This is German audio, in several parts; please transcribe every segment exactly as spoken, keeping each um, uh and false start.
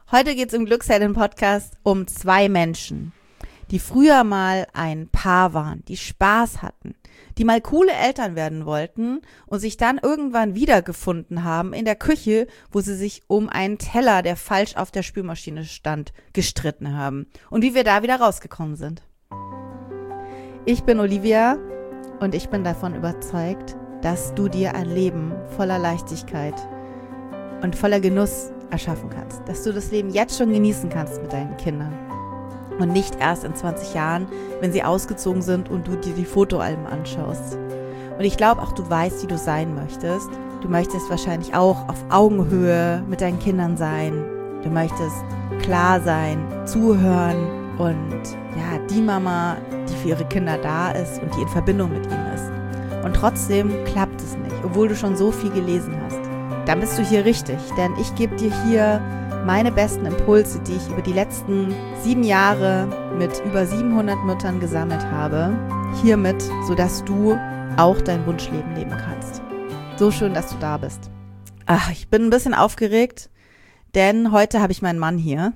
Heute geht es im Glücksheldin-Podcast um zwei Menschen, die früher mal ein Paar waren, die Spaß hatten, die mal coole Eltern werden wollten und sich dann irgendwann wiedergefunden haben in der Küche, wo sie sich um einen Teller, der falsch auf der Spülmaschine stand, gestritten haben und wie wir da wieder rausgekommen sind. Ich bin Olivia und ich bin davon überzeugt, dass du dir ein Leben voller Leichtigkeit und voller Genuss erschaffen kannst, dass du das Leben jetzt schon genießen kannst mit deinen Kindern und nicht erst in zwanzig Jahren, wenn sie ausgezogen sind und du dir die Fotoalben anschaust. Und ich glaube auch, du weißt, wie du sein möchtest. Du möchtest wahrscheinlich auch auf Augenhöhe mit deinen Kindern sein. Du möchtest klar sein, zuhören und ja, die Mama, die für ihre Kinder da ist und die in Verbindung mit ihnen ist. Und trotzdem klappt es nicht, obwohl du schon so viel gelesen hast. Dann bist du hier richtig, denn ich gebe dir hier meine besten Impulse, die ich über die letzten sieben Jahre mit über siebenhundert Müttern gesammelt habe, hiermit, sodass du auch dein Wunschleben leben kannst. So schön, dass du da bist. Ach, ich bin ein bisschen aufgeregt, denn heute habe ich meinen Mann hier.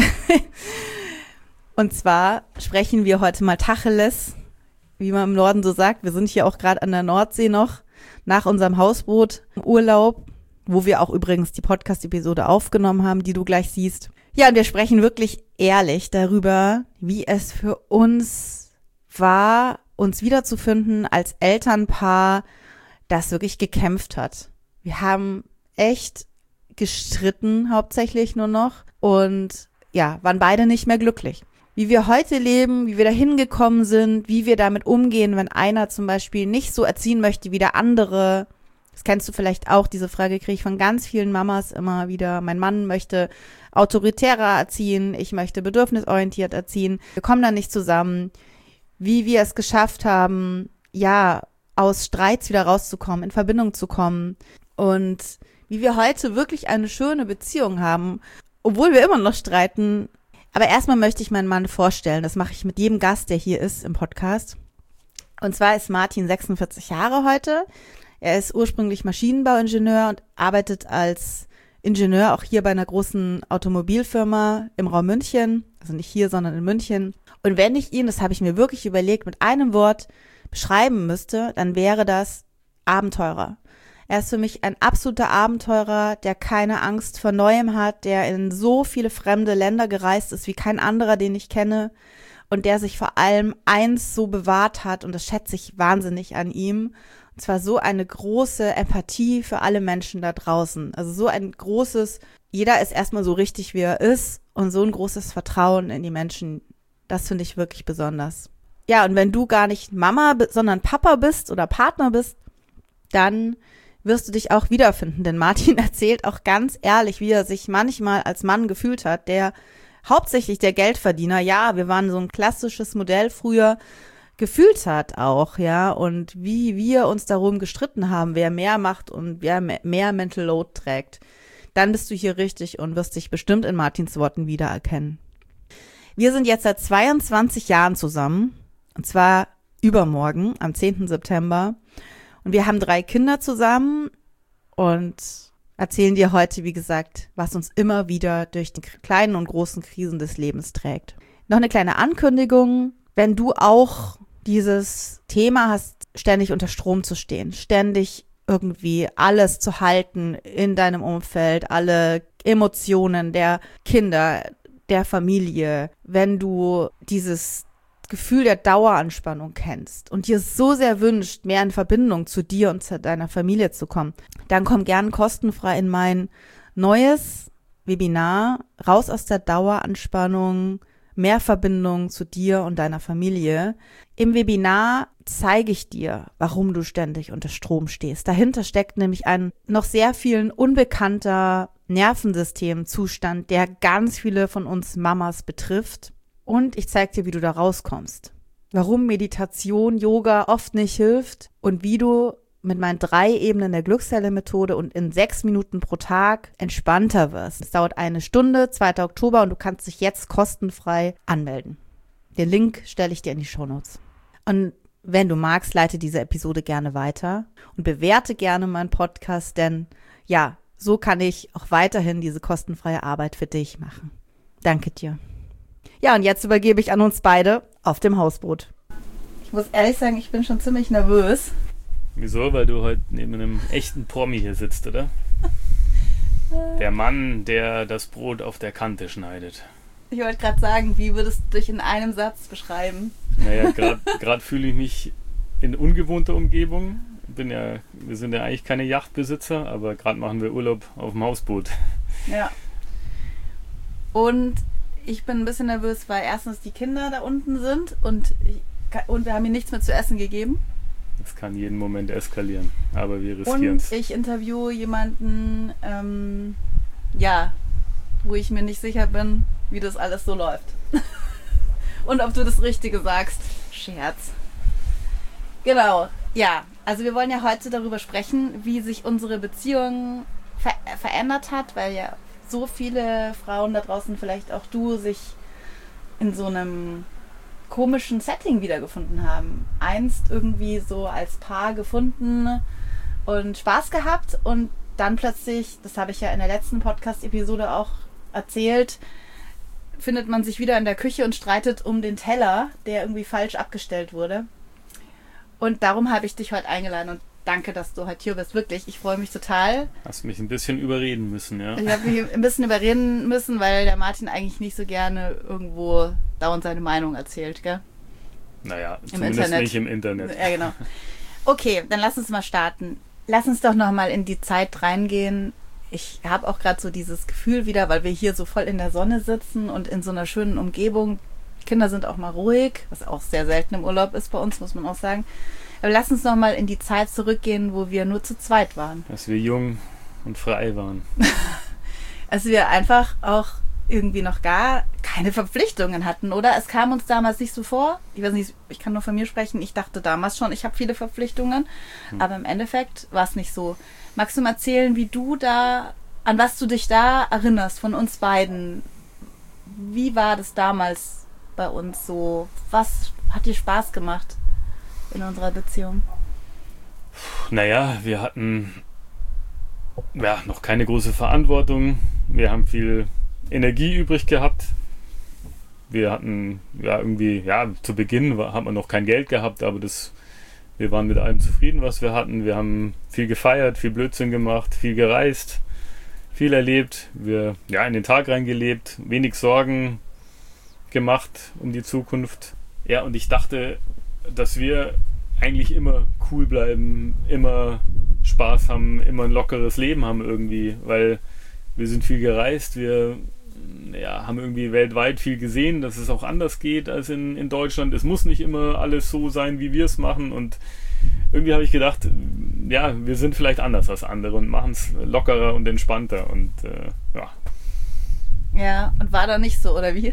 Und zwar sprechen wir heute mal Tacheles, wie man im Norden so sagt. Wir sind hier auch gerade an der Nordsee noch, nach unserem Hausboot im Urlaub, wo wir auch übrigens die Podcast-Episode aufgenommen haben, die du gleich siehst. Ja, und wir sprechen wirklich ehrlich darüber, wie es für uns war, uns wiederzufinden als Elternpaar, das wirklich gekämpft hat. Wir haben echt gestritten, hauptsächlich nur noch, und ja, waren beide nicht mehr glücklich. Wie wir heute leben, wie wir da hingekommen sind, wie wir damit umgehen, wenn einer zum Beispiel nicht so erziehen möchte wie der andere. Das kennst du vielleicht auch, diese Frage kriege ich von ganz vielen Mamas immer wieder. Mein Mann möchte autoritärer erziehen, ich möchte bedürfnisorientiert erziehen. Wir kommen da nicht zusammen. Wie wir es geschafft haben, ja, aus Streits wieder rauszukommen, in Verbindung zu kommen. Und wie wir heute wirklich eine schöne Beziehung haben, obwohl wir immer noch streiten. Aber erstmal möchte ich meinen Mann vorstellen. Das mache ich mit jedem Gast, der hier ist im Podcast. Und zwar ist Martin sechsundvierzig Jahre heute. Er ist ursprünglich Maschinenbauingenieur und arbeitet als Ingenieur auch hier bei einer großen Automobilfirma im Raum München. Also nicht hier, sondern in München. Und wenn ich ihn, das habe ich mir wirklich überlegt, mit einem Wort beschreiben müsste, dann wäre das Abenteurer. Er ist für mich ein absoluter Abenteurer, der keine Angst vor Neuem hat, der in so viele fremde Länder gereist ist wie kein anderer, den ich kenne. Und der sich vor allem eins so bewahrt hat, und das schätze ich wahnsinnig an ihm. Und zwar so eine große Empathie für alle Menschen da draußen. Also so ein großes, jeder ist erstmal so richtig, wie er ist, und so ein großes Vertrauen in die Menschen. Das finde ich wirklich besonders. Ja, und wenn du gar nicht Mama, sondern Papa bist oder Partner bist, dann wirst du dich auch wiederfinden. Denn Martin erzählt auch ganz ehrlich, wie er sich manchmal als Mann gefühlt hat, der hauptsächlich der Geldverdiener, ja, wir waren so ein klassisches Modell früher, gefühlt hat auch, ja, und wie wir uns darum gestritten haben, wer mehr macht und wer mehr Mental Load trägt, dann bist du hier richtig und wirst dich bestimmt in Martins Worten wiedererkennen. Wir sind jetzt seit zweiundzwanzig Jahren zusammen, und zwar übermorgen, am zehnten September, und wir haben drei Kinder zusammen und erzählen dir heute, wie gesagt, was uns immer wieder durch die kleinen und großen Krisen des Lebens trägt. Noch eine kleine Ankündigung, wenn du auch dieses Thema hast, ständig unter Strom zu stehen, ständig irgendwie alles zu halten in deinem Umfeld, alle Emotionen der Kinder, der Familie, wenn du dieses Gefühl der Daueranspannung kennst und dir so sehr wünscht, mehr in Verbindung zu dir und zu deiner Familie zu kommen, dann komm gern kostenfrei in mein neues Webinar Raus aus der Daueranspannung, mehr Verbindung zu dir und deiner Familie. Im Webinar zeige ich dir, warum du ständig unter Strom stehst. Dahinter steckt nämlich ein noch sehr vielen unbekannter Nervensystemzustand, der ganz viele von uns Mamas betrifft. Und ich zeige dir, wie du da rauskommst. Warum Meditation, Yoga oft nicht hilft und wie du mit meinen drei Ebenen der Glückszelle-Methode und in sechs Minuten pro Tag entspannter wirst. Es dauert eine Stunde, zweiter Oktober, und du kannst dich jetzt kostenfrei anmelden. Den Link stelle ich dir in die Shownotes. Und wenn du magst, leite diese Episode gerne weiter und bewerte gerne meinen Podcast, denn ja, so kann ich auch weiterhin diese kostenfreie Arbeit für dich machen. Danke dir. Ja, und jetzt übergebe ich an uns beide auf dem Hausboot. Ich muss ehrlich sagen, ich bin schon ziemlich nervös. Wieso? Weil du heute neben einem echten Promi hier sitzt, oder? Der Mann, der das Brot auf der Kante schneidet. Ich wollte gerade sagen, wie würdest du dich in einem Satz beschreiben? Naja, gerade fühle ich mich in ungewohnter Umgebung. Bin ja, wir sind ja eigentlich keine Yachtbesitzer, aber gerade machen wir Urlaub auf dem Hausboot. Ja. Und ich bin ein bisschen nervös, weil erstens die Kinder da unten sind und, ich, und wir haben ihnen nichts mehr zu essen gegeben. Das kann jeden Moment eskalieren, aber wir riskieren es. Und ich interviewe jemanden, ähm, ja, wo ich mir nicht sicher bin, wie das alles so läuft. Und ob du das Richtige sagst. Scherz. Genau, ja. Also wir wollen ja heute darüber sprechen, wie sich unsere Beziehung ver- verändert hat, weil ja so viele Frauen da draußen, vielleicht auch du, sich in so einem komischen Setting wiedergefunden haben. Einst irgendwie so als Paar gefunden und Spaß gehabt und dann plötzlich, das habe ich ja in der letzten Podcast-Episode auch erzählt, findet man sich wieder in der Küche und streitet um den Teller, der irgendwie falsch abgestellt wurde. Und darum habe ich dich heute eingeladen und danke, dass du heute hier bist. Wirklich, ich freue mich total. Hast mich ein bisschen überreden müssen, ja. Ich habe mich ein bisschen überreden müssen, weil der Martin eigentlich nicht so gerne irgendwo dauernd seine Meinung erzählt, gell? Naja, Im zumindest Internet. nicht im Internet. Ja, genau. Okay, dann lass uns mal starten. Lass uns doch nochmal in die Zeit reingehen. Ich habe auch gerade so dieses Gefühl wieder, weil wir hier so voll in der Sonne sitzen und in so einer schönen Umgebung. Kinder sind auch mal ruhig, was auch sehr selten im Urlaub ist bei uns, muss man auch sagen. Aber lass uns nochmal in die Zeit zurückgehen, wo wir nur zu zweit waren. Dass wir jung und frei waren. Als wir einfach auch irgendwie noch gar keine Verpflichtungen hatten, oder? Es kam uns damals nicht so vor. Ich weiß nicht, ich kann nur von mir sprechen. Ich dachte damals schon, ich habe viele Verpflichtungen. Hm. Aber im Endeffekt war es nicht so. Magst du mal erzählen, wie du da, an was du dich da erinnerst von uns beiden? Wie war das damals bei uns so? Was hat dir Spaß gemacht in unserer Beziehung? Naja, wir hatten ja noch keine große Verantwortung. Wir haben viel Energie übrig gehabt. Wir hatten ja irgendwie, ja, zu Beginn war, haben wir noch kein Geld gehabt, aber das, wir waren mit allem zufrieden, was wir hatten. Wir haben viel gefeiert, viel Blödsinn gemacht, viel gereist, viel erlebt. Wir, ja, in den Tag reingelebt, wenig Sorgen gemacht um die Zukunft. Ja, und ich dachte, dass wir eigentlich immer cool bleiben, immer Spaß haben, immer ein lockeres Leben haben irgendwie, weil wir sind viel gereist, wir ja, haben irgendwie weltweit viel gesehen, dass es auch anders geht als in, in Deutschland. Es muss nicht immer alles so sein, wie wir es machen, und irgendwie habe ich gedacht, ja, wir sind vielleicht anders als andere und machen es lockerer und entspannter und äh, ja. Ja, und war da nicht so, oder wie?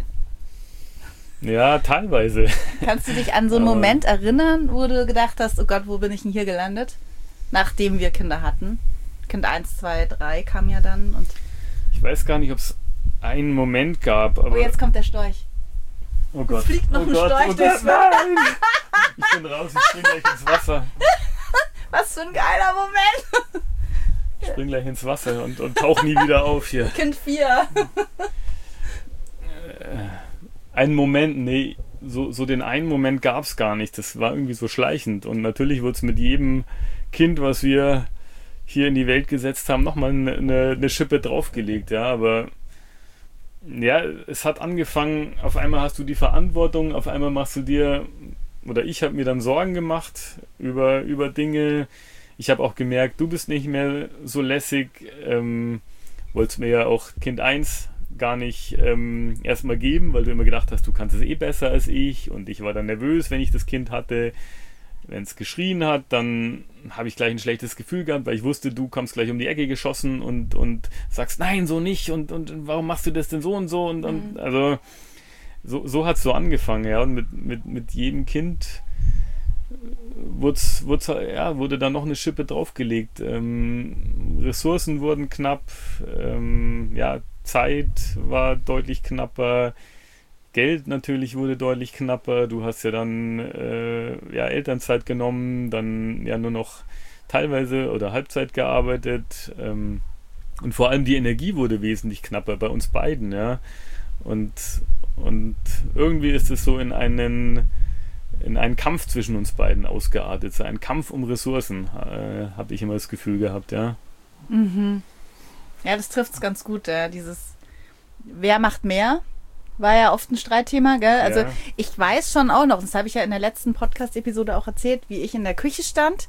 Ja, teilweise. Kannst du dich an so einen Aber Moment erinnern, wo du gedacht hast, oh Gott, wo bin ich denn hier gelandet? Nachdem wir Kinder hatten. Kind eins, zwei, drei kam ja dann. Und ich weiß gar nicht, ob es einen Moment gab. Aber oh, jetzt kommt der Storch. Oh Gott. Es fliegt noch oh ein Gott, Storch oh durchs Gott, nein! Ich bin raus, ich spring gleich ins Wasser. Was für ein geiler Moment. Ich spring gleich ins Wasser und, und tauch nie wieder auf hier. Kind vier. Einen Moment, nee, so, so den einen Moment gab es gar nicht. Das war irgendwie so schleichend. Und natürlich wurde es mit jedem Kind, was wir hier in die Welt gesetzt haben, nochmal eine, eine, eine Schippe draufgelegt. Ja, aber ja, es hat angefangen, auf einmal hast du die Verantwortung, auf einmal machst du dir, oder ich habe mir dann Sorgen gemacht über, über Dinge. Ich habe auch gemerkt, du bist nicht mehr so lässig. Ähm, wolltest mir ja auch Kind eins gar nicht ähm, erstmal geben, weil du immer gedacht hast, du kannst es eh besser als ich, und ich war dann nervös, wenn ich das Kind hatte. Wenn es geschrien hat, dann habe ich gleich ein schlechtes Gefühl gehabt, weil ich wusste, du kommst gleich um die Ecke geschossen und, und sagst, nein, so nicht, und, und warum machst du das denn so und so, und, und Mhm. also so, so hat es so angefangen, ja, und mit, mit, mit jedem Kind wurd's, wurd's, ja, wurde dann noch eine Schippe draufgelegt. Ähm, Ressourcen wurden knapp, ähm, ja, Zeit war deutlich knapper, Geld natürlich wurde deutlich knapper. Du hast ja dann äh, ja, Elternzeit genommen, dann ja nur noch teilweise oder Halbzeit gearbeitet. Ähm, und vor allem die Energie wurde wesentlich knapper bei uns beiden, ja. Und, und irgendwie ist es so in einen, in einen Kampf zwischen uns beiden ausgeartet. So ein Kampf um Ressourcen, äh, habe ich immer das Gefühl gehabt, ja. Mhm. Ja, das trifft es ganz gut, ja. Dieses wer macht mehr? War ja oft ein Streitthema, gell? Also Ja. ich weiß schon auch noch, das habe ich ja in der letzten Podcast-Episode auch erzählt, wie ich in der Küche stand,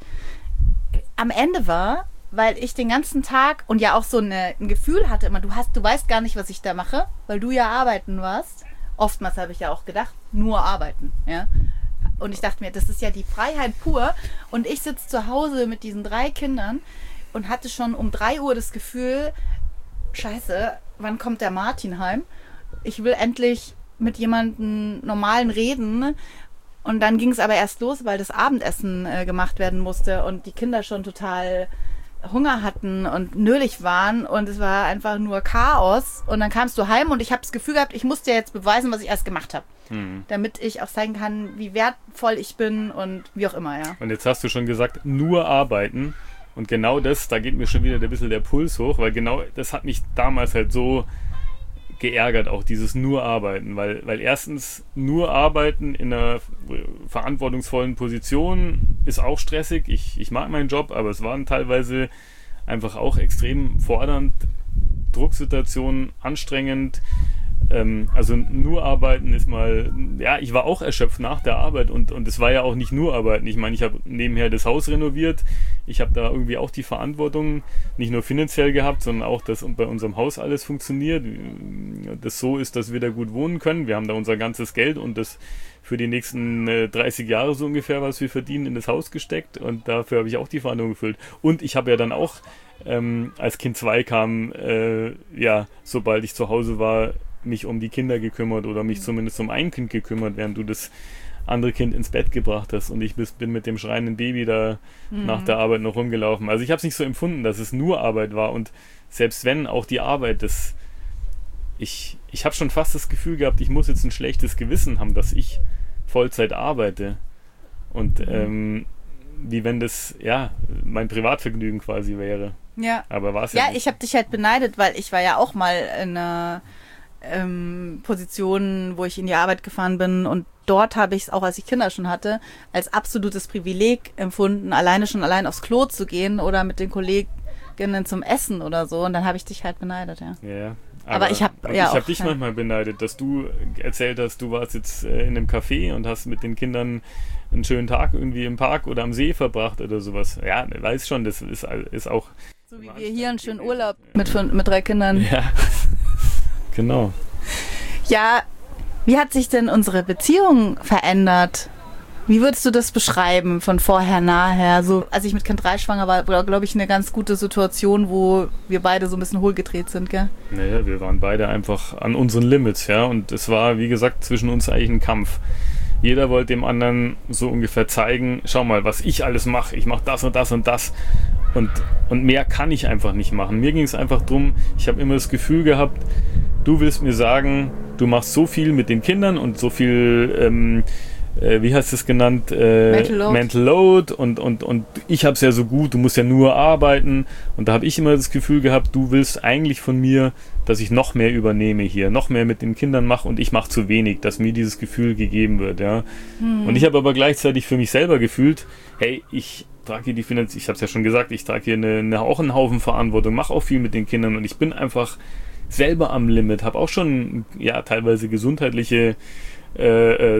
am Ende war, weil ich den ganzen Tag und ja auch so eine, ein Gefühl hatte immer, du hast, du weißt gar nicht, was ich da mache, weil du ja arbeiten warst. Oftmals habe ich ja auch gedacht, nur arbeiten, ja. Und ich dachte mir, das ist ja die Freiheit pur. Und ich sitze zu Hause mit diesen drei Kindern und hatte schon um drei Uhr das Gefühl, scheiße, wann kommt der Martin heim? Ich will endlich mit jemandem normalen reden. Und dann ging es aber erst los, weil das Abendessen äh, gemacht werden musste und die Kinder schon total Hunger hatten und nölig waren und es war einfach nur Chaos. Und dann kamst du heim und ich habe das Gefühl gehabt, ich muss dir jetzt beweisen, was ich erst gemacht habe. Mhm. Damit ich auch zeigen kann, wie wertvoll ich bin und wie auch immer, ja. Und jetzt hast du schon gesagt, nur arbeiten. Und genau das, da geht mir schon wieder ein bisschen der Puls hoch, weil genau das hat mich damals halt so geärgert, auch dieses nur arbeiten, weil, weil erstens nur arbeiten in einer verantwortungsvollen Position ist auch stressig. Ich, ich mag meinen Job, aber es waren teilweise einfach auch extrem fordernd, Drucksituationen, anstrengend. Ähm, also nur arbeiten ist mal, ja, ich war auch erschöpft nach der Arbeit und, und es war ja auch nicht nur arbeiten. Ich meine, ich habe nebenher das Haus renoviert. Ich habe da irgendwie auch die Verantwortung nicht nur finanziell gehabt, sondern auch, dass bei unserem Haus alles funktioniert, das so ist, dass wir da gut wohnen können. Wir haben da unser ganzes Geld und das für die nächsten äh, dreißig Jahre so ungefähr, was wir verdienen, in das Haus gesteckt und dafür habe ich auch die Verantwortung gefüllt. Und ich habe ja dann auch, ähm, als Kind zwei kam, äh, ja, sobald ich zu Hause war, mich um die Kinder gekümmert oder mich zumindest um ein Kind gekümmert, während du das andere Kind ins Bett gebracht hast und ich bin mit dem schreienden Baby da mhm. nach der Arbeit noch rumgelaufen. Also ich habe es nicht so empfunden, dass es nur Arbeit war und selbst wenn auch die Arbeit, das ich, ich habe schon fast das Gefühl gehabt, ich muss jetzt ein schlechtes Gewissen haben, dass ich Vollzeit arbeite und mhm. ähm, wie wenn das ja mein Privatvergnügen quasi wäre. Ja, aber war es ja Ja, nicht. Ich habe dich halt beneidet, weil ich war ja auch mal in einer ähm, Position, wo ich in die Arbeit gefahren bin und dort habe ich es auch, als ich Kinder schon hatte, als absolutes Privileg empfunden, alleine schon allein aufs Klo zu gehen oder mit den Kolleginnen zum Essen oder so und dann habe ich dich halt beneidet, ja. Ja, aber, aber ich habe ja, ich habe auch, dich ja. manchmal beneidet, dass du erzählt hast, du warst jetzt äh, in einem Café und hast mit den Kindern einen schönen Tag irgendwie im Park oder am See verbracht oder sowas. Ja, weiß schon, das ist, ist auch... So wie wir hier einen schönen Urlaub mit, mit drei Kindern. Ja, genau. Ja, wie hat sich denn unsere Beziehung verändert? Wie würdest du das beschreiben von vorher, nachher? So, als ich mit Kind drei schwanger war, war, glaube ich, eine ganz gute Situation, wo wir beide so ein bisschen hohlgedreht sind, gell? Naja, wir waren beide einfach an unseren Limits, ja. Und es war, wie gesagt, zwischen uns eigentlich ein Kampf. Jeder wollte dem anderen so ungefähr zeigen, schau mal, was ich alles mache. Ich mache das und das und das. Und, und mehr kann ich einfach nicht machen. Mir ging es einfach darum, ich habe immer das Gefühl gehabt, du willst mir sagen, du machst so viel mit den Kindern und so viel, ähm, äh, wie hast du es genannt? Äh, Mental Load. Mental Load und, und, und ich habe es ja so gut, du musst ja nur arbeiten. Und da habe ich immer das Gefühl gehabt, du willst eigentlich von mir, dass ich noch mehr übernehme hier, noch mehr mit den Kindern mache und ich mache zu wenig, dass mir dieses Gefühl gegeben wird. Ja. Hm. Und ich habe aber gleichzeitig für mich selber gefühlt, hey, ich trage hier die Finanz, ich habe es ja schon gesagt, ich trage hier eine, eine, auch einen Haufen Verantwortung, mache auch viel mit den Kindern und ich bin einfach selber am Limit, habe auch schon ja teilweise gesundheitliche äh, äh,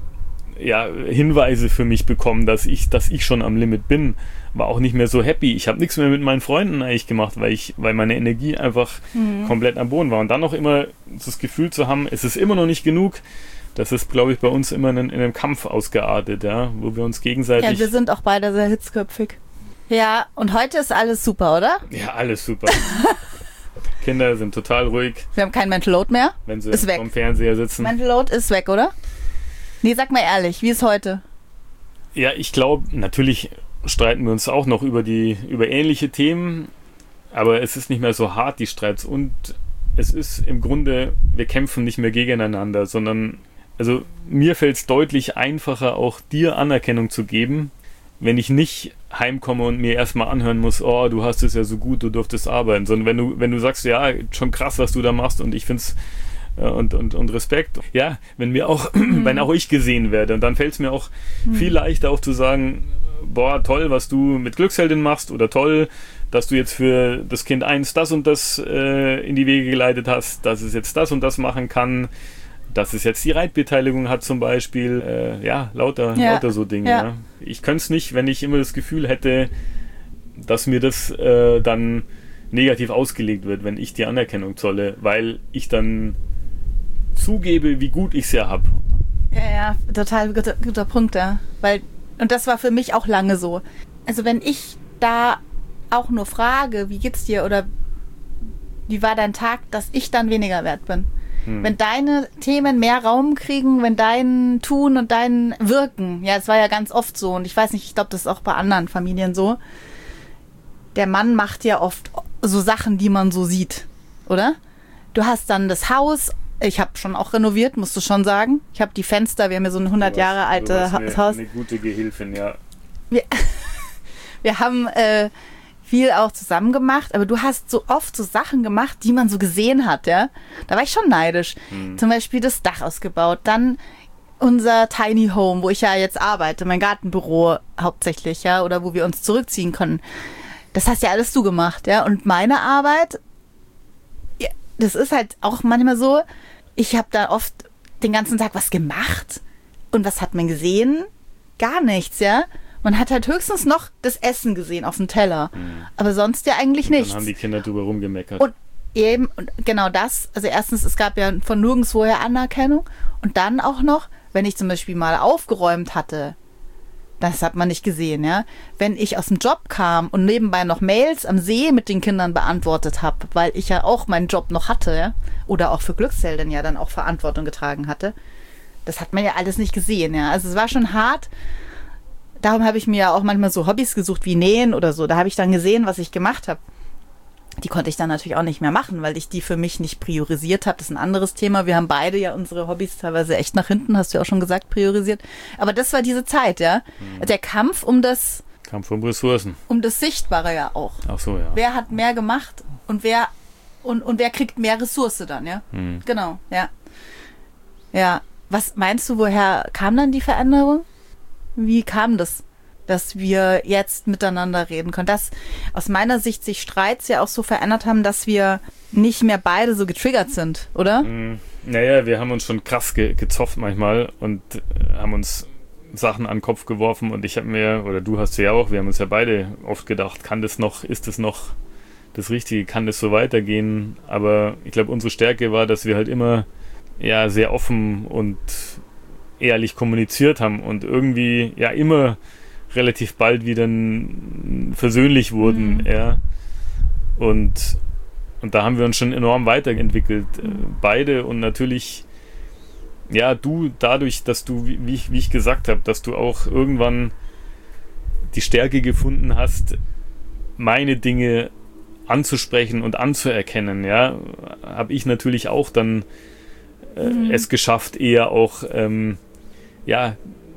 ja, Hinweise für mich bekommen, dass ich, dass ich schon am Limit bin, war auch nicht mehr so happy. Ich habe nichts mehr mit meinen Freunden eigentlich gemacht, weil ich, weil meine Energie einfach mhm. komplett am Boden war. Und dann noch immer das Gefühl zu haben, es ist immer noch nicht genug. Das ist, glaube ich, bei uns immer in, in einem Kampf ausgeartet, ja, wo wir uns gegenseitig... Ja, wir sind auch beide sehr hitzköpfig. Ja, und heute ist alles super, oder? Ja, alles super. Kinder sind total ruhig. Wir haben kein Mental Load mehr. Wenn sie ist weg. vom Fernseher sitzen. Mental Load ist weg, oder? Nee, sag mal ehrlich, wie ist heute? Ja, ich glaube, natürlich streiten wir uns auch noch über die über ähnliche Themen, aber es ist nicht mehr so hart, die Streits. Und es ist im Grunde, wir kämpfen nicht mehr gegeneinander, sondern also mir fällt es deutlich einfacher, auch dir Anerkennung zu geben, wenn ich nicht heimkomme und mir erstmal anhören muss, oh, du hast es ja so gut, du durftest arbeiten, sondern wenn du, wenn du sagst, ja, schon krass, was du da machst und ich finde es äh, und, und, und Respekt, ja, wenn mir auch, mhm. wenn auch ich gesehen werde und dann fällt es mir auch mhm. viel leichter auch zu sagen, boah, toll, was du mit Glücksheldin machst oder toll, dass du jetzt für das Kind eins das und das äh, in die Wege geleitet hast, dass es jetzt das und das machen kann, dass es jetzt die Reitbeteiligung hat zum Beispiel, äh, ja, lauter, ja. lauter so Dinge. Ja. Ja. Ich könnte es nicht, wenn ich immer das Gefühl hätte, dass mir das äh, dann negativ ausgelegt wird, wenn ich die Anerkennung zolle, weil ich dann zugebe, wie gut ich es ja habe. Ja, ja, total guter, guter Punkt, ja. Weil, und das war für mich auch lange so. Also wenn ich da auch nur frage, wie geht's dir oder wie war dein Tag, dass ich dann weniger wert bin. Hm. Wenn deine Themen mehr Raum kriegen, wenn dein Tun und dein Wirken, ja, es war ja ganz oft so und ich weiß nicht, ich glaube, das ist auch bei anderen Familien so, der Mann macht ja oft so Sachen, die man so sieht, oder? Du hast dann das Haus, ich habe schon auch renoviert, musst du schon sagen. Ich habe die Fenster, wir haben ja so ein hundert Jahre altes eine, Haus. Eine gute Gehilfin, ja. Wir, wir haben äh, viel auch zusammen gemacht, aber du hast so oft so Sachen gemacht, die man so gesehen hat, ja. Da war ich schon neidisch. Hm. Zum Beispiel das Dach ausgebaut, dann unser Tiny Home, wo ich ja jetzt arbeite, mein Gartenbüro hauptsächlich, ja, oder wo wir uns zurückziehen können. Das hast ja alles du gemacht, ja. Und meine Arbeit, ja, das ist halt auch manchmal so, ich habe da oft den ganzen Tag was gemacht und was hat man gesehen? Gar nichts, ja. Man hat halt höchstens noch das Essen gesehen auf dem Teller. Mhm. Aber sonst ja eigentlich und nichts. Dann haben die Kinder drüber rumgemeckert. Und eben, und genau das. Also erstens, es gab ja von nirgendwoher Anerkennung. Und dann auch noch, wenn ich zum Beispiel mal aufgeräumt hatte, das hat man nicht gesehen, ja. Wenn ich aus dem Job kam und nebenbei noch Mails am See mit den Kindern beantwortet habe, weil ich ja auch meinen Job noch hatte, ja, oder auch für Glücksheldin ja dann auch Verantwortung getragen hatte, das hat man ja alles nicht gesehen, ja. Also es war schon hart. Darum habe ich mir ja auch manchmal so Hobbys gesucht wie Nähen oder so. Da habe ich dann gesehen, was ich gemacht habe. Die konnte ich dann natürlich auch nicht mehr machen, weil ich die für mich nicht priorisiert habe. Das ist ein anderes Thema. Wir haben beide ja unsere Hobbys teilweise echt nach hinten, hast du ja auch schon gesagt, priorisiert. Aber das war diese Zeit, ja. Mhm. Der Kampf um das... Kampf um Ressourcen. Um das Sichtbare ja auch. Ach so, ja. Wer hat mehr gemacht und wer und, und wer kriegt mehr Ressource dann, ja. Mhm. Genau, ja. Ja. Was meinst du, woher kam dann die Veränderung? Wie kam das, dass wir jetzt miteinander reden können? Dass aus meiner Sicht sich Streits ja auch so verändert haben, dass wir nicht mehr beide so getriggert sind, oder? Mm, naja, wir haben uns schon krass ge- gezofft manchmal und äh, haben uns Sachen an den Kopf geworfen und ich habe mir, oder du hast ja auch, wir haben uns ja beide oft gedacht, kann das noch, ist das noch das Richtige, kann das so weitergehen? Aber ich glaube, unsere Stärke war, dass wir halt immer ja sehr offen und ehrlich kommuniziert haben und irgendwie ja immer relativ bald wieder n- versöhnlich wurden, mhm. ja. Und, und da haben wir uns schon enorm weiterentwickelt, mhm. äh, beide und natürlich, ja, du dadurch, dass du, wie, wie, ich, wie ich gesagt habe, dass du auch irgendwann die Stärke gefunden hast, meine Dinge anzusprechen und anzuerkennen, ja, habe ich natürlich auch dann äh, mhm. es geschafft, eher auch ähm, ja,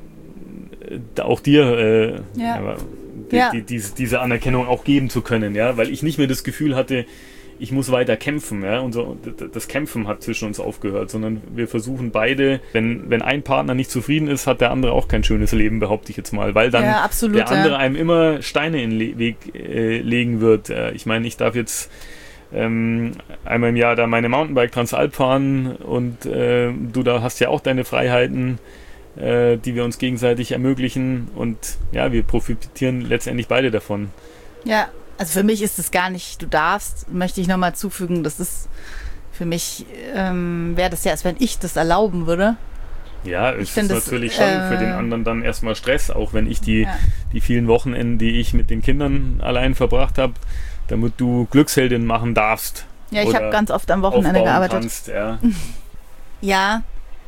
auch dir äh, ja. die, ja. die, die, diese Anerkennung auch geben zu können, ja, weil ich nicht mehr das Gefühl hatte, ich muss weiter kämpfen, ja, und so, das Kämpfen hat zwischen uns aufgehört, sondern wir versuchen beide, wenn, wenn ein Partner nicht zufrieden ist, hat der andere auch kein schönes Leben, behaupte ich jetzt mal, weil dann ja, absolut, der andere ja. einem immer Steine in den Weg äh, legen wird. Äh, ich meine, ich darf jetzt ähm, einmal im Jahr da meine Mountainbike Transalp fahren und äh, du da hast ja auch deine Freiheiten, äh, die wir uns gegenseitig ermöglichen und ja, wir profitieren letztendlich beide davon. Ja, also für mich ist es gar nicht, du darfst, möchte ich nochmal zufügen, das ist für mich, ähm, wäre das ja, als wenn ich das erlauben würde. Ja, es ist natürlich schon äh, für den anderen dann erstmal Stress, auch wenn ich die, ja. die vielen Wochenenden, die ich mit den Kindern allein verbracht habe, damit du Glücksheldin machen darfst. Ja, ich habe ganz oft am Wochenende gearbeitet. Kannst, ja. ja.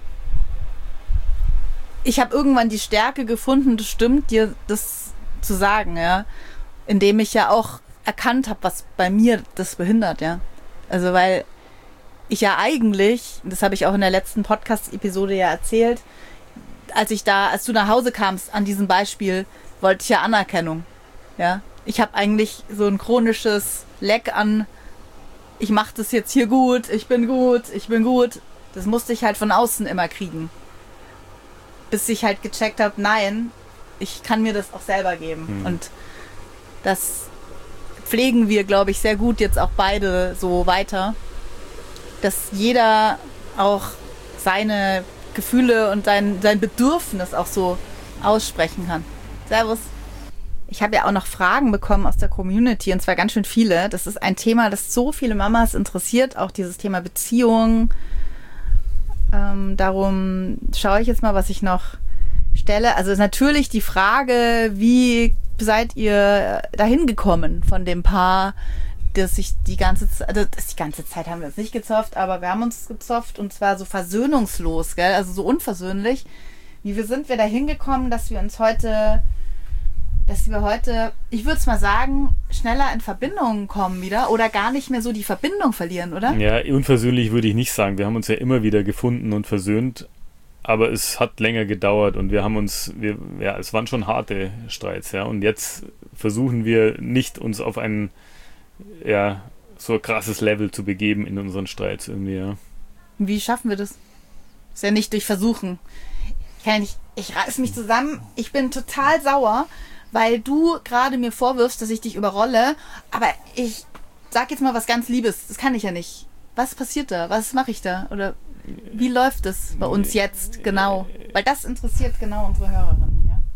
Ich habe irgendwann die Stärke gefunden, das stimmt, dir das zu sagen, ja. Indem ich ja auch erkannt habe, was bei mir das behindert, ja. Also weil ich ja eigentlich, das habe ich auch in der letzten Podcast-Episode ja erzählt, als ich da, als du nach Hause kamst, an diesem Beispiel, wollte ich ja Anerkennung. Ja, ich habe eigentlich so ein chronisches Leck an, ich mache das jetzt hier gut, ich bin gut, ich bin gut. Das musste ich halt von außen immer kriegen. Bis ich halt gecheckt habe, nein, ich kann mir das auch selber geben. Mhm. Und das pflegen wir, glaube ich, sehr gut jetzt auch beide so weiter, dass jeder auch seine Gefühle und sein, sein Bedürfnis auch so aussprechen kann. Servus. Ich habe ja auch noch Fragen bekommen aus der Community, und zwar ganz schön viele. Das ist ein Thema, das so viele Mamas interessiert, auch dieses Thema Beziehung. Ähm, darum schaue ich jetzt mal, was ich noch stelle. Also ist natürlich die Frage, wie seid ihr dahin gekommen von dem Paar, das sich die ganze Zeit, also die ganze Zeit haben wir uns nicht gezofft, aber wir haben uns gezofft, und zwar so versöhnungslos, gell? Also so unversöhnlich. Wie wir sind wir dahin gekommen, dass wir uns heute, dass wir heute, ich würde es mal sagen, schneller in Verbindung kommen wieder oder gar nicht mehr so die Verbindung verlieren, oder? Ja, unversöhnlich würde ich nicht sagen. Wir haben uns ja immer wieder gefunden und versöhnt, aber es hat länger gedauert und wir haben uns, wir, ja, es waren schon harte Streits, ja, und jetzt versuchen wir nicht, uns auf ein, ja, so krasses Level zu begeben in unseren Streits irgendwie, ja. Wie schaffen wir das? Ist ja nicht durch Versuchen. Ich kann nicht, ich reiß mich zusammen, ich bin total sauer, weil du gerade mir vorwirfst, dass ich dich überrolle, aber ich sag jetzt mal was ganz Liebes, das kann ich ja nicht. Was passiert da? Was mache ich da? Oder wie läuft es bei uns jetzt genau? Weil das interessiert genau unsere Hörerinnen, ja.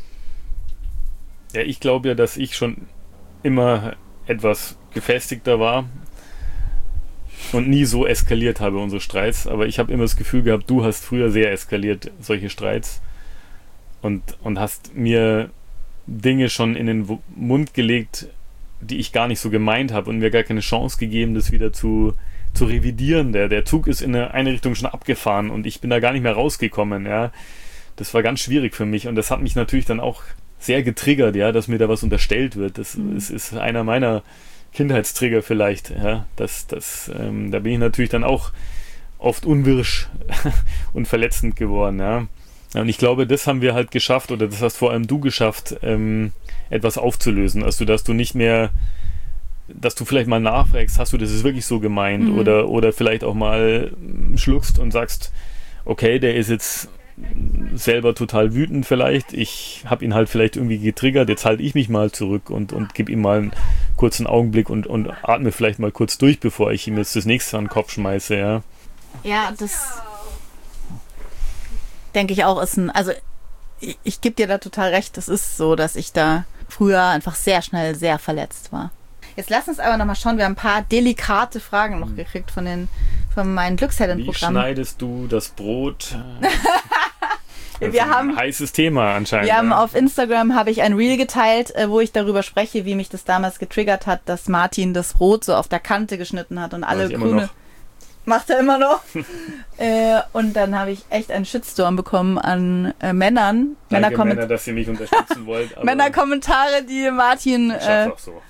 Ja, ich glaube ja, dass ich schon immer etwas gefestigter war und nie so eskaliert habe, unsere Streits, aber ich habe immer das Gefühl gehabt, du hast früher sehr eskaliert, solche Streits, und, und hast mir Dinge schon in den Mund gelegt, die ich gar nicht so gemeint habe, und mir gar keine Chance gegeben, das wieder zu, zu revidieren. Der, der Zug ist in eine, eine Richtung schon abgefahren und ich bin da gar nicht mehr rausgekommen. Ja. Das war ganz schwierig für mich, und das hat mich natürlich dann auch sehr getriggert, ja, dass mir da was unterstellt wird. Das mhm. ist, ist einer meiner Kindheitstrigger vielleicht. Ja. Das, das, ähm, da bin ich natürlich dann auch oft unwirsch und verletzend geworden. Ja. Und ich glaube, das haben wir halt geschafft, oder das hast vor allem du geschafft, ähm, etwas aufzulösen. Also, dass du nicht mehr, dass du vielleicht mal nachfragst, hast du das ist wirklich so gemeint? Mhm. Oder, oder vielleicht auch mal schluckst und sagst, okay, der ist jetzt selber total wütend vielleicht. Ich habe ihn halt vielleicht irgendwie getriggert, jetzt halte ich mich mal zurück und, und gebe ihm mal einen kurzen Augenblick und, und atme vielleicht mal kurz durch, bevor ich ihm jetzt das nächste an den Kopf schmeiße. Ja, ja, das denke ich auch, ist ein, also ich, ich gebe dir da total recht, es ist so, dass ich da früher einfach sehr schnell sehr verletzt war. Jetzt lass uns aber nochmal schauen, wir haben ein paar delikate Fragen noch gekriegt von den von meinen Glückshelden-Programmen. Wie schneidest du das Brot? Das wir ist ein haben, heißes Thema anscheinend. Wir haben ja. auf Instagram habe ich ein Reel geteilt, wo ich darüber spreche, wie mich das damals getriggert hat, dass Martin das Brot so auf der Kante geschnitten hat und alle grüne... Macht er immer noch. äh, und dann habe ich echt einen Shitstorm bekommen an äh, Männern. Danke, Männer, Männer, dass ihr mich unterstützen wollt. Männerkommentare, die Martin... Ich schaff's auch so.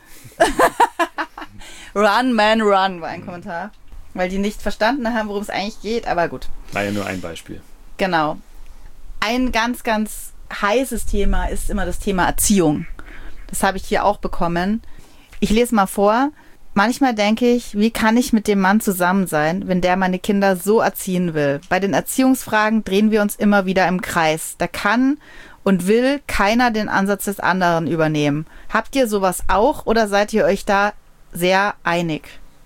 Run, man, run, war ein Kommentar. Weil die nicht verstanden haben, worum es eigentlich geht, aber gut. War ja nur ein Beispiel. Genau. Ein ganz, ganz heißes Thema ist immer das Thema Erziehung. Das habe ich hier auch bekommen. Ich lese mal vor. Manchmal denke ich, wie kann ich mit dem Mann zusammen sein, wenn der meine Kinder so erziehen will? Bei den Erziehungsfragen drehen wir uns immer wieder im Kreis. Da kann und will keiner den Ansatz des anderen übernehmen. Habt ihr sowas auch oder seid ihr euch da sehr einig?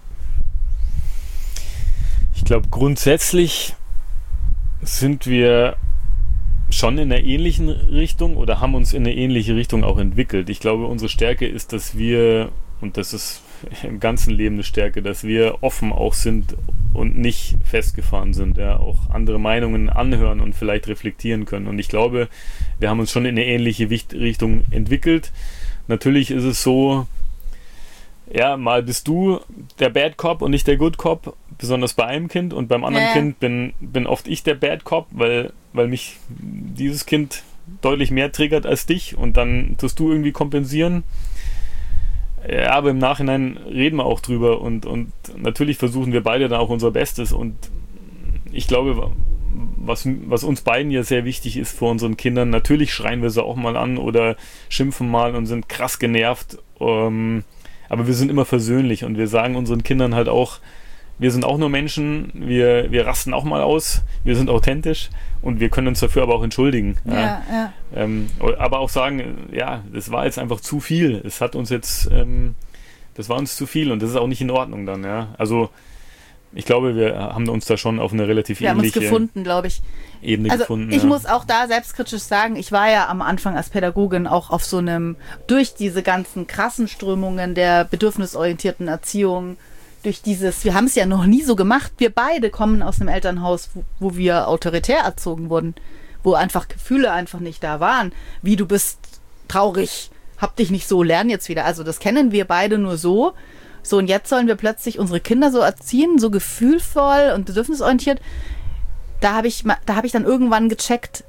Ich glaube, grundsätzlich sind wir schon in einer ähnlichen Richtung oder haben uns in eine ähnliche Richtung auch entwickelt. Ich glaube, unsere Stärke ist, dass wir, und das ist im ganzen Leben eine Stärke, dass wir offen auch sind und nicht festgefahren sind, ja, auch andere Meinungen anhören und vielleicht reflektieren können. Und ich glaube, wir haben uns schon in eine ähnliche Richtung entwickelt. Natürlich ist es so, ja, mal bist du der Bad Cop und nicht der Good Cop, besonders bei einem Kind, und beim anderen ja. Kind bin, bin oft ich der Bad Cop, weil, weil mich dieses Kind deutlich mehr triggert als dich, und dann tust du irgendwie kompensieren. Ja, aber im Nachhinein reden wir auch drüber, und, und natürlich versuchen wir beide dann auch unser Bestes, und ich glaube, was, was uns beiden ja sehr wichtig ist vor unseren Kindern, natürlich schreien wir sie auch mal an oder schimpfen mal und sind krass genervt, ähm, aber wir sind immer versöhnlich und wir sagen unseren Kindern halt auch, wir sind auch nur Menschen, wir, wir rasten auch mal aus, wir sind authentisch und wir können uns dafür aber auch entschuldigen. Ja, ja. ja. Ähm, aber auch sagen, ja, das war jetzt einfach zu viel. Es hat uns jetzt, ähm, das war uns zu viel und das ist auch nicht in Ordnung dann. Ja, also ich glaube, wir haben uns da schon auf eine relativ wir ähnliche haben uns gefunden, glaube ich. Ebene also gefunden. Ich ja. muss auch da selbstkritisch sagen, ich war ja am Anfang als Pädagogin auch auf so einem, durch diese ganzen krassen Strömungen der bedürfnisorientierten Erziehung, durch dieses, wir haben es ja noch nie so gemacht, wir beide kommen aus einem Elternhaus, wo, wo wir autoritär erzogen wurden, wo einfach Gefühle einfach nicht da waren, wie du bist traurig, hab dich nicht so, lern jetzt wieder. Also das kennen wir beide nur so. So, und jetzt sollen wir plötzlich unsere Kinder so erziehen, so gefühlvoll und bedürfnisorientiert. Da habe ich, da habe ich dann irgendwann gecheckt,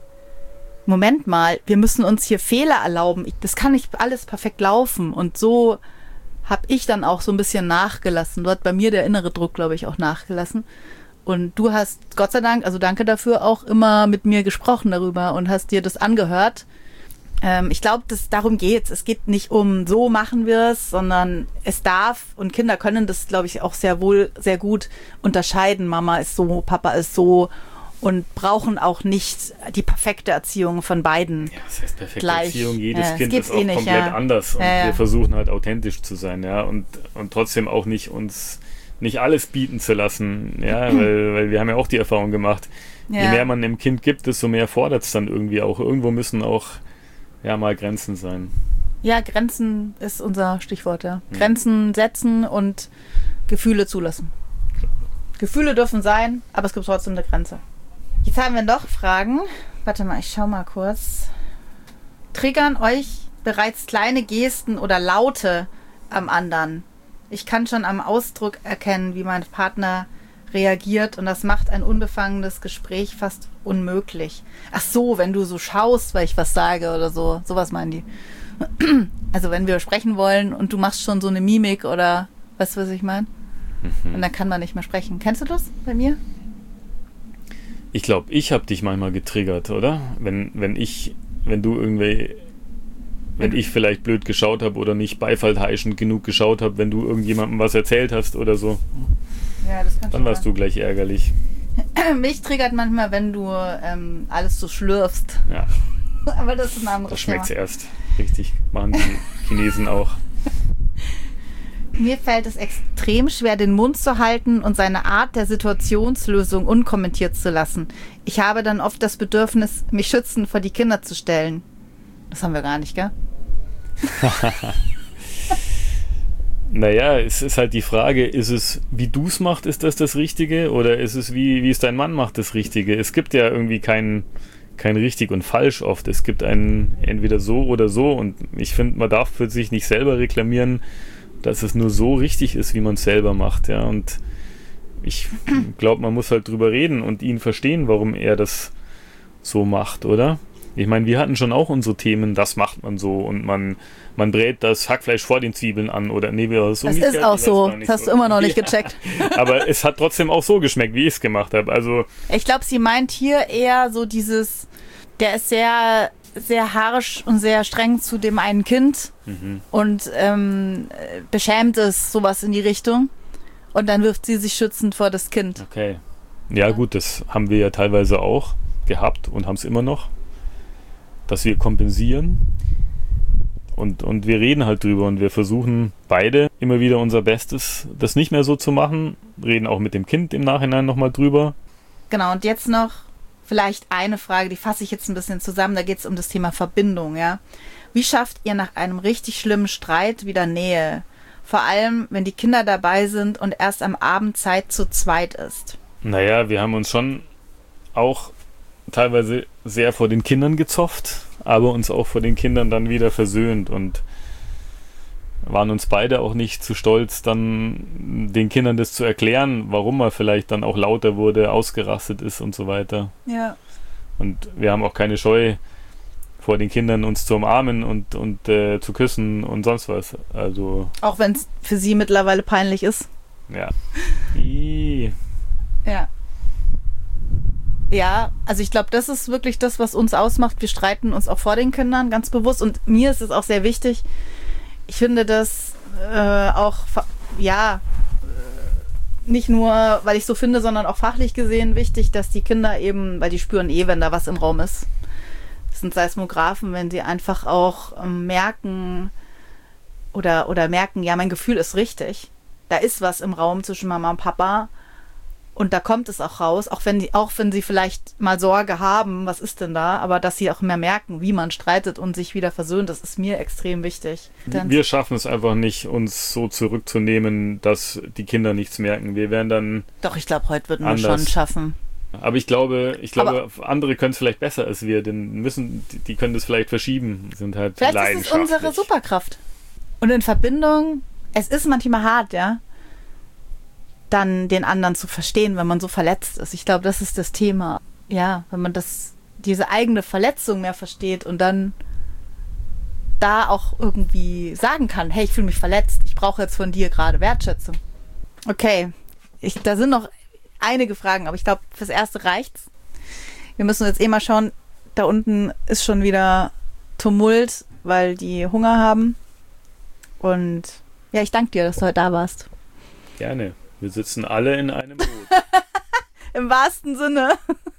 Moment mal, wir müssen uns hier Fehler erlauben. Ich, das kann nicht alles perfekt laufen. Und so habe ich dann auch so ein bisschen nachgelassen. Dort bei mir der innere Druck, glaube ich, auch nachgelassen. Und du hast, Gott sei Dank, also danke dafür, auch immer mit mir gesprochen darüber und hast dir das angehört. Ähm, ich glaube, darum geht's. Es geht nicht um, so machen wir es, sondern es darf, und Kinder können das, glaube ich, auch sehr wohl, sehr gut unterscheiden. Mama ist so, Papa ist so, und brauchen auch nicht die perfekte Erziehung von beiden. Ja, das heißt perfekte gleich. Erziehung. Jedes ja, Kind ist auch eh nicht, komplett ja. anders. Und ja, ja. wir versuchen halt authentisch zu sein, ja, und, und trotzdem auch nicht uns nicht alles bieten zu lassen, ja, weil, weil wir haben ja auch die Erfahrung gemacht, ja. je mehr man dem Kind gibt, desto mehr fordert es dann irgendwie auch. Irgendwo müssen auch ja mal Grenzen sein. Ja, Grenzen ist unser Stichwort, ja. Hm. Grenzen setzen und Gefühle zulassen. Gefühle dürfen sein, aber es gibt trotzdem eine Grenze. Jetzt haben wir noch Fragen. Warte mal, ich schau mal kurz. Triggern euch bereits kleine Gesten oder Laute am anderen? Ich kann schon am Ausdruck erkennen, wie mein Partner reagiert, und das macht ein unbefangenes Gespräch fast unmöglich. Ach so, wenn du so schaust, weil ich was sage oder so. Sowas meinen die. Also wenn wir sprechen wollen und du machst schon so eine Mimik oder, weißt du, was ich meine? Mhm. Und dann kann man nicht mehr sprechen. Kennst du das bei mir? Ich glaube, ich habe dich manchmal getriggert, oder? Wenn, wenn ich, wenn du irgendwie, wenn ich vielleicht blöd geschaut habe oder nicht beifallheischend genug geschaut habe, wenn du irgendjemandem was erzählt hast oder so. Ja, das kann Dann warst sein. Du gleich ärgerlich. Mich triggert manchmal, wenn du ähm, alles so schlürfst. Ja. Aber das ist ein anderes Das schmeckt's Thema. erst. Richtig. Machen die Chinesen auch. Mir fällt es extrem schwer, den Mund zu halten und seine Art der Situationslösung unkommentiert zu lassen. Ich habe dann oft das Bedürfnis, mich schützend vor die Kinder zu stellen. Das haben wir gar nicht, gell? Naja, es ist halt die Frage, ist es, wie du es machst, ist das das Richtige? Oder ist es, wie, wie es dein Mann macht, das Richtige? Es gibt ja irgendwie kein, kein richtig und falsch oft. Es gibt ein entweder so oder so. Und ich finde, man darf für sich nicht selber reklamieren, dass es nur so richtig ist, wie man es selber macht, ja, und ich glaube, man muss halt drüber reden und ihn verstehen, warum er das so macht, oder? Ich meine, wir hatten schon auch unsere Themen, das macht man so und man, man brät das Hackfleisch vor den Zwiebeln an oder nee, wir so. Das ist auch so, das hast du immer noch nicht gecheckt. Aber es hat trotzdem auch so geschmeckt, wie ich es gemacht habe, also. Ich glaube, sie meint hier eher so dieses, der ist sehr... sehr harsch und sehr streng zu dem einen Kind mhm. und ähm, beschämt es, sowas in die Richtung. Und dann wirft sie sich schützend vor das Kind. Okay. Ja, ja. Gut, das haben wir ja teilweise auch gehabt und haben es immer noch, dass wir kompensieren. Und, und wir reden halt drüber und wir versuchen beide immer wieder unser Bestes, das nicht mehr so zu machen. Reden auch mit dem Kind im Nachhinein nochmal drüber. Genau, und jetzt noch vielleicht eine Frage, die fasse ich jetzt ein bisschen zusammen, da geht es um das Thema Verbindung, ja. Wie schafft ihr nach einem richtig schlimmen Streit wieder Nähe? Vor allem, wenn die Kinder dabei sind und erst am Abend Zeit zu zweit ist. Naja, wir haben uns schon auch teilweise sehr vor den Kindern gezofft, aber uns auch vor den Kindern dann wieder versöhnt und waren uns beide auch nicht zu stolz, dann den Kindern das zu erklären, warum er vielleicht dann auch lauter wurde, ausgerastet ist und so weiter. Ja. Und wir haben auch keine Scheu, vor den Kindern uns zu umarmen und, und äh, zu küssen und sonst was. Also auch wenn es für sie mittlerweile peinlich ist. Ja. I. Ja. Ja, also ich glaube, das ist wirklich das, was uns ausmacht. Wir streiten uns auch vor den Kindern ganz bewusst. Und mir ist es auch sehr wichtig. Ich finde das äh, auch, ja, nicht nur, weil ich so finde, sondern auch fachlich gesehen wichtig, dass die Kinder eben, weil die spüren eh, wenn da was im Raum ist. Das sind Seismographen, wenn sie einfach auch ähm, merken oder, oder merken, ja, mein Gefühl ist richtig. Da ist was im Raum zwischen Mama und Papa und da kommt es auch raus, auch wenn die, auch wenn sie vielleicht mal Sorge haben, was ist denn da, aber dass sie auch mehr merken, wie man streitet und sich wieder versöhnt, das ist mir extrem wichtig. Dann wir schaffen es einfach nicht, uns so zurückzunehmen, dass die Kinder nichts merken. Wir werden dann Doch, ich glaube, heute würden anders. wir schon schaffen. Aber ich glaube, ich glaube, Aber andere können es vielleicht besser als wir, denn müssen, die, die können das vielleicht verschieben, sind halt vielleicht ist es leidenschaftlich. unsere Superkraft. Und in Verbindung, es ist manchmal hart, ja, dann den anderen zu verstehen, wenn man so verletzt ist. Ich glaube, das ist das Thema. Ja, wenn man das, diese eigene Verletzung mehr versteht und dann da auch irgendwie sagen kann, hey, ich fühle mich verletzt, ich brauche jetzt von dir gerade Wertschätzung. Okay, ich, da sind noch einige Fragen, aber ich glaube, fürs Erste reicht's. Wir müssen jetzt eh mal schauen, da unten ist schon wieder Tumult, weil die Hunger haben. Und ja, ich danke dir, dass du heute da warst. Gerne. Wir sitzen alle in einem Boot. Im wahrsten Sinne.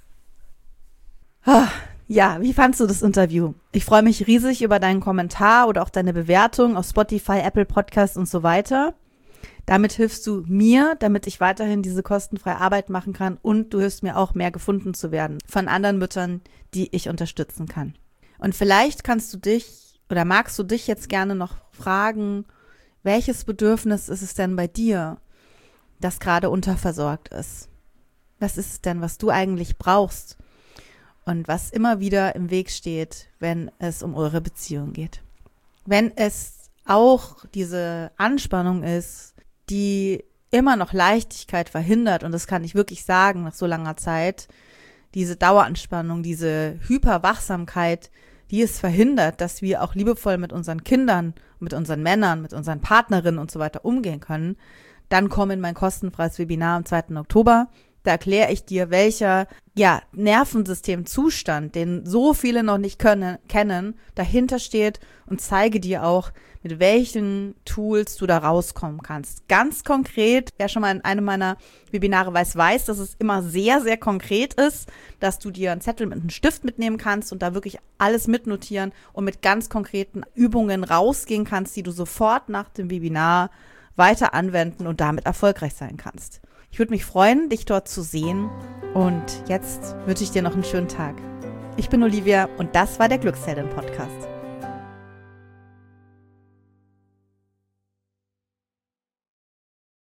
Ja, wie fandst du das Interview? Ich freue mich riesig über deinen Kommentar oder auch deine Bewertung auf Spotify, Apple Podcasts und so weiter. Damit hilfst du mir, damit ich weiterhin diese kostenfreie Arbeit machen kann und du hilfst mir auch, mehr gefunden zu werden von anderen Müttern, die ich unterstützen kann. Und vielleicht kannst du dich oder magst du dich jetzt gerne noch fragen, welches Bedürfnis ist es denn bei dir, das gerade unterversorgt ist? Was ist es denn, was du eigentlich brauchst und was immer wieder im Weg steht, wenn es um eure Beziehung geht? Wenn es auch diese Anspannung ist, die immer noch Leichtigkeit verhindert, und das kann ich wirklich sagen nach so langer Zeit, diese Daueranspannung, diese Hyperwachsamkeit, die es verhindert, dass wir auch liebevoll mit unseren Kindern, mit unseren Männern, mit unseren Partnerinnen und so weiter umgehen können, dann komm in mein kostenfreies Webinar am zweiten Oktober. Da erkläre ich dir, welcher ja, Nervensystemzustand, den so viele noch nicht können, kennen, dahinter steht und zeige dir auch, mit welchen Tools du da rauskommen kannst. Ganz konkret, wer schon mal in einem meiner Webinare weiß, weiß, dass es immer sehr, sehr konkret ist, dass du dir einen Zettel mit einem Stift mitnehmen kannst und da wirklich alles mitnotieren und mit ganz konkreten Übungen rausgehen kannst, die du sofort nach dem Webinar weiter anwenden und damit erfolgreich sein kannst. Ich würde mich freuen, dich dort zu sehen und jetzt wünsche ich dir noch einen schönen Tag. Ich bin Olivia und das war der Glücksheldin-Podcast.